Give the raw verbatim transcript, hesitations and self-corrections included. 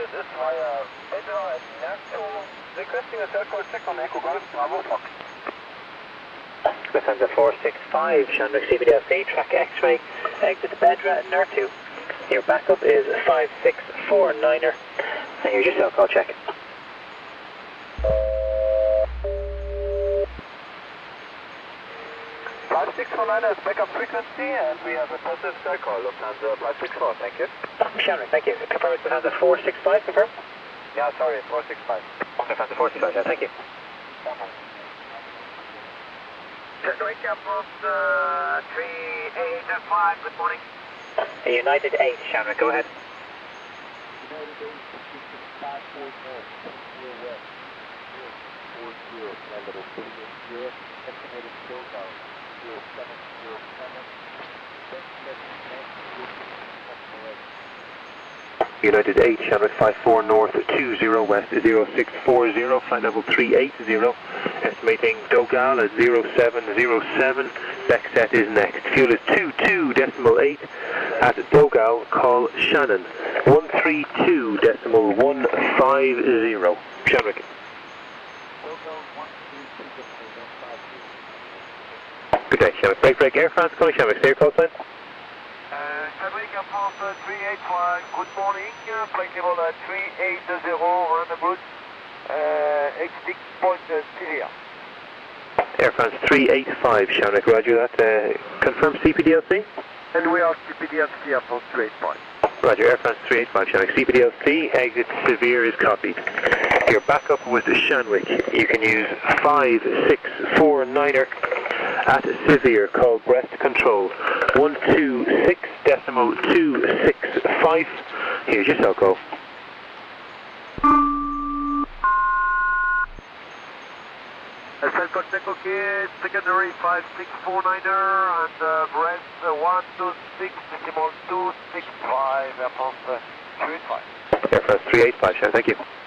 this via Pedro at Nato, requesting a circle check on Echo Golf, Bravo Fox. Lufthansa four six five, Shamrock C B D L C, track X-ray, exit Bedra at N R two. Your backup is five six four niner, and here's your cell call check. five six four niner is backup frequency, and we have a positive circle, Lufthansa five six four, thank you. Shamrock, thank you. Confirm it's Lufthansa four six five, confirm? Yeah, sorry, four six five. Lufthansa four six five, yeah, thank you. Wake up on uh, three eight five, good morning. United eight, Shamrock, go ahead. United eight, five four four, zero west, zero four zero, level three eight zero, estimated still down, zero seven zero seven, United eight, Shamrock five four north, two zero west, zero six four zero, flight level three eight zero, estimating Dogal at zero seven zero seven, spec set is next, fuel is two two decimal eight, at Dogal call Shannon, one three two decimal one five zero, Shamrock. Good day, Shamrock, break break, Air France calling Shamrock, stay your close line. Wake up on three eight five, good morning, flight level at three eight zero, roundabout, uh, X six point Syria. Air France three eight five, Shamrock, roger that, uh, confirm C P D L C? And we are C P D L C upon three eight five. Roger, Air France three eight five, Shamrock, C P D L C, exit Severe is copied. Your backup was Shanwick, you can use five six four niner at Severe, call Brest Control, one two six decimal two six five, here's your cell call. Cell check okay, secondary five six four niner and uh, Brest uh, one two six decimal two six five, Air France uh, three eight five. Air France three eight five, Shamrock, thank you.